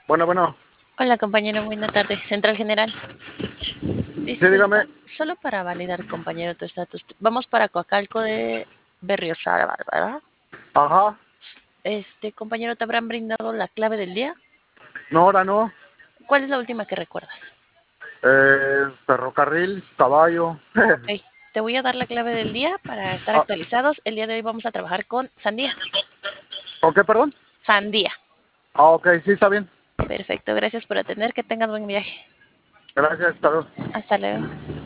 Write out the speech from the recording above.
Bueno, bueno, Hola compañero, buena tarde. Central General. sí, Disculpa, dígame. solo para validar compañero tu estatus. Vamos para Coacalco de Berriozábal, ¿verdad? Ajá, Compañero, ¿te habrán brindado la clave del día? no, ahora no. ¿Cuál es la última que recuerdas? Ferrocarril, caballo. Ok, te voy a dar la clave del día para estar Ah, actualizados. El día de hoy vamos a trabajar con sandía. ¿Con qué, perdón? Sandía. Ok, sí, está bien. Perfecto, gracias por atender. Que tengas buen viaje. Gracias, hasta luego. Hasta luego.